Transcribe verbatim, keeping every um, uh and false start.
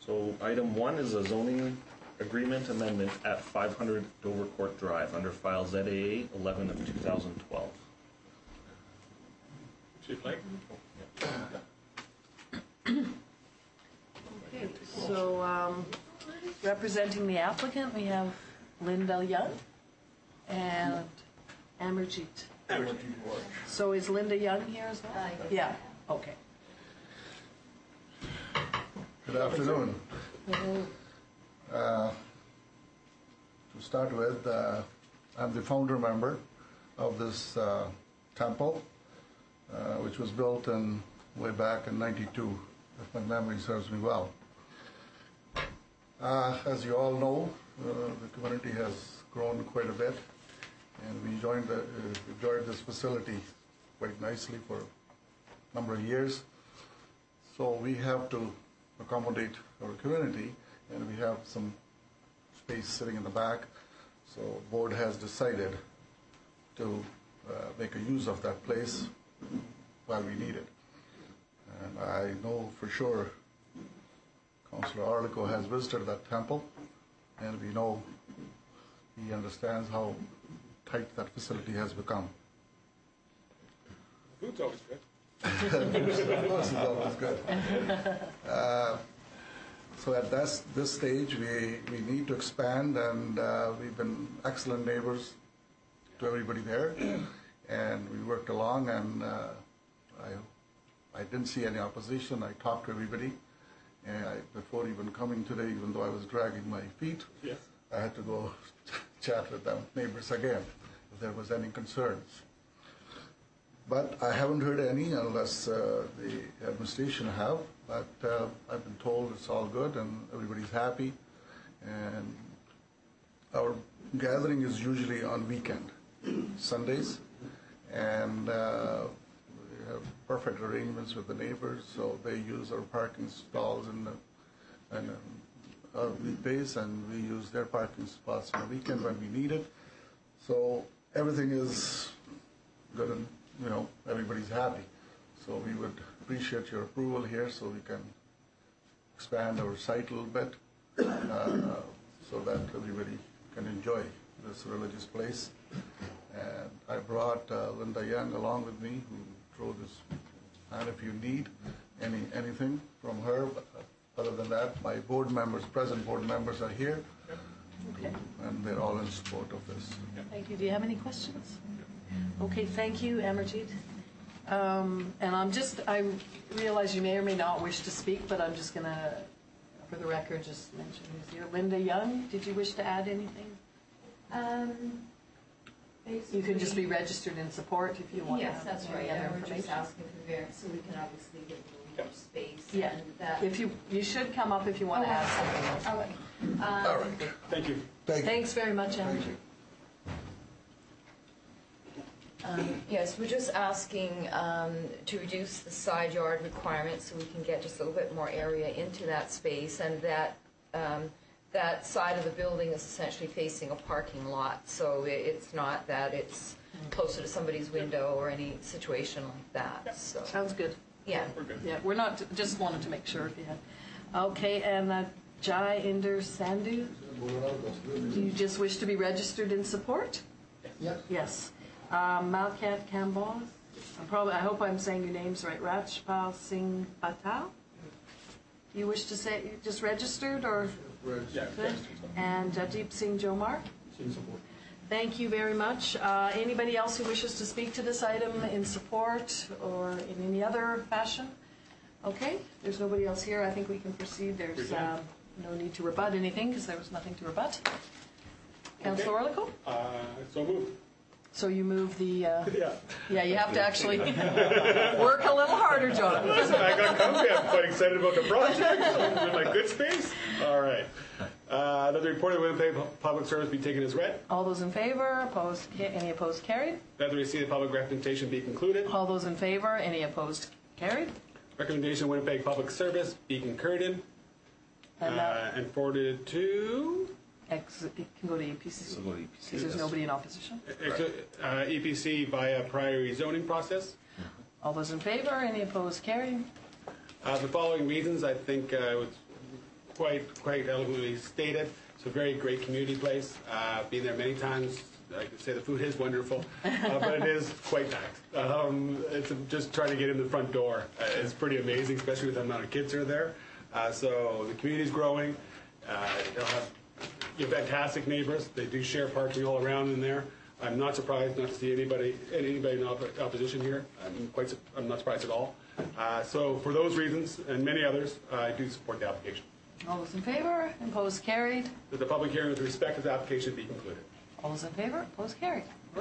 So item one is a zoning agreement amendment at five hundred Dover Court Drive under file Z A A eleven of two thousand twelve. Chief Lake? Okay, so um, representing the applicant, we have Linda Young and Amarjeet. So is Linda Young here as well? Uh, Yeah, okay. Good afternoon. Mhm. Uh, to start with, uh, I'm the founder member of this uh, temple, uh, which was built in way back in ninety-two, if my memory serves me well. Uh, as you all know, uh, the community has grown quite a bit, and we joined the, uh, enjoyed this facility quite nicely for a number of years. So we have to accommodate our community, and we have some space sitting in the back. So board has decided to uh, make a use of that place while we need it. And I know for sure Councillor Arlico has visited that temple, and we know he understands how tight that facility has become. Food's always good. Of course, it's always good. Uh, so at this, this stage, we, we need to expand, and uh, we've been excellent neighbors to everybody there, and we worked along, and uh, I, I didn't see any opposition. I talked to everybody, and I, before even coming today, even though I was dragging my feet, Yes. I had to go chat with them neighbors again if there was any concerns. But I haven't heard any unless uh, the administration have. But uh, I've been told it's all good and everybody's happy. And our gathering is usually on weekend, Sundays. And uh, we have perfect arrangements with the neighbors, so they use our parking stalls in the, in the uh, weekdays, and we use their parking spots on the weekend when we need it. So everything is good, and you know, everybody's happy. So we would appreciate your approval here so we can expand our site a little bit uh, so that everybody can enjoy this religious place. And I brought uh, Linda Young along with me, who drove this. And if you need any anything from her, but other than that, my board members, present board members are here, Okay, and they're all in support of this. thank you. Do you have any questions? Okay, thank you, Amarjeet. Um, and I'm just, I realize you may or may not wish to speak, but I'm just going to, for the record, just mention who's here. Linda Young, did you wish to add anything? Um, You can just be registered in support if you want to Yes, have that's any right. other And we're just information. asking for variance, so we can obviously give a little more space. Yeah, And that. if you, you should come up if you want to add something. All right. All Um, right. Thank you. Thank you. Thanks very much, Amarjeet. Um, Yes, we're just asking um, to reduce the side yard requirement so we can get just a little bit more area into that space, and that um, that side of the building is essentially facing a parking lot, so it- it's not that it's closer to somebody's window or any situation like that. So, Sounds good. yeah. We're good. Yeah, we're not, just wanted to make sure if you had. Okay, and uh, Jai Inder Sandhu, do you just wish to be registered in support? Yes. Yes. Um, Malkat Kambal, I'm probably, I hope I'm saying your names right. Rajpal Singh Patel. You wish to say you just registered or? Yeah. Good. And uh, Deep Singh Jomar. In support. Thank you very much. Uh, anybody else who wishes to speak to this item in support or in any other fashion? Okay, there's nobody else here. I think we can proceed. There's um, no need to rebut anything because there was nothing to rebut. Councillor Orlico? Uh, so moved. So you move the... Uh, Yeah. yeah, you have to actually work a little harder, John. Listen, I got comfy. I'm quite excited about the project. In my good space. All right. Uh, that the report of the Winnipeg Public Service be taken as read. All those in favor? Opposed? Ca- Any opposed? Carried. That the receipt of public representation be concluded. All those in favor? Any opposed? Carried. Recommendation of Winnipeg Public Service be concurred in And uh, that and forwarded to ex- it can go to E P C. So go to E P C, Because there's yes. nobody in opposition. uh, E P C via prior zoning process. All those in favor? Any opposed? Carried. Uh, for the following reasons, I think uh, it was quite quite eloquently stated. It's a very great community place. Uh, been there many times. I can say the food is wonderful, uh, but it is quite packed. Um, it's just trying to get in the front door. Uh, it's pretty amazing, especially with the amount of kids who are there. Uh, so the community's growing. Uh, they'll have you have fantastic neighbors. They do share parking all around in there. I'm not surprised not to see anybody anybody in op- opposition here. I'm quite su- I'm not surprised at all. Uh, so for those reasons and many others, uh, I do support the application. All those in favor? Opposed? Carried. That the public hearing with respect to the application be concluded. All those in favor? Opposed? Carried.